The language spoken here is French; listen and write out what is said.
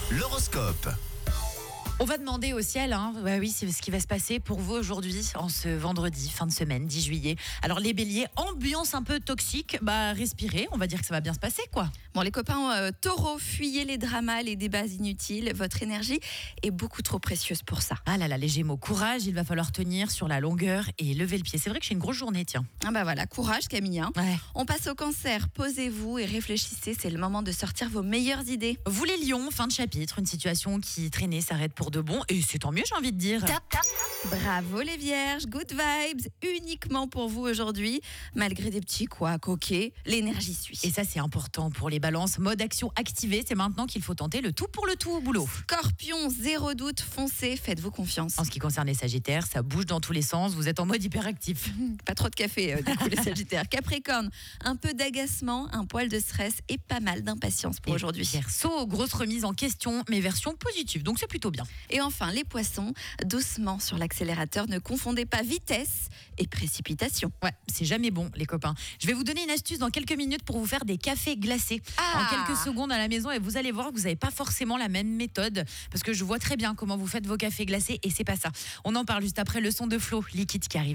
L'horoscope. On va demander au ciel, oui, c'est ce qui va se passer pour vous aujourd'hui, en ce vendredi, fin de semaine, 10 juillet. Alors les béliers, ambiance un peu toxique, respirez, on va dire que ça va bien se passer, quoi. Bon, les copains taureaux, fuyez les dramas, les débats inutiles. Votre énergie est beaucoup trop précieuse pour ça. Ah là là, les gémeaux, courage, il va falloir tenir sur la longueur et lever le pied. C'est vrai que j'ai une grosse journée, tiens. Ah bah voilà, courage Camille. Ouais. On passe au cancer, posez-vous et réfléchissez, c'est le moment de sortir vos meilleures idées. Vous les lions, fin de chapitre, une situation qui traînait s'arrête pour de bon, et c'est tant mieux, j'ai envie de dire. Bravo les vierges, good vibes, uniquement pour vous aujourd'hui. Malgré des petits couacs, ok, l'énergie suit. Et ça, c'est important pour les balances. Mode action activé, c'est maintenant qu'il faut tenter le tout pour le tout au boulot. Scorpion, zéro doute, foncez, faites-vous confiance. En ce qui concerne les sagittaires, ça bouge dans tous les sens, vous êtes en mode hyperactif. Pas trop de café, du coup, les sagittaires. Capricorne, un peu d'agacement, un poil de stress et pas mal d'impatience pour aujourd'hui. Verseau, grosse remise en question, mais version positive, donc c'est plutôt bien. Et enfin, les poissons, doucement sur l'accélérateur, ne confondez pas vitesse et précipitation. Ouais, c'est jamais bon, les copains. Je vais vous donner une astuce dans quelques minutes pour vous faire des cafés glacés en quelques secondes à la maison, et vous allez voir que vous n'avez pas forcément la même méthode, parce que je vois très bien comment vous faites vos cafés glacés et c'est pas ça. On en parle juste après le son de Flo, Liquide qui arrive.